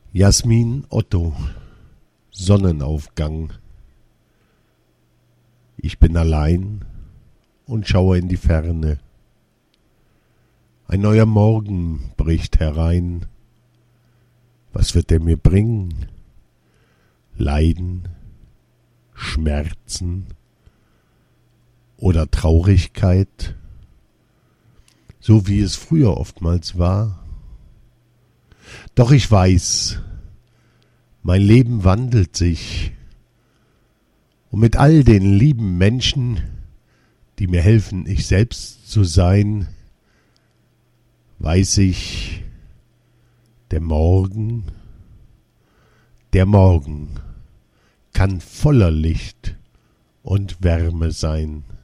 Jasmin Otto, Sonnenaufgang. Ich bin allein und schaue in die Ferne. Ein neuer Morgen bricht herein. Was wird er mir bringen? Leiden, Schmerzen oder Traurigkeit, so wie es früher oftmals war? Doch ich weiß, mein Leben wandelt sich, und mit all den lieben Menschen, die mir helfen, ich selbst zu sein, weiß ich, der Morgen kann voller Licht und Wärme sein.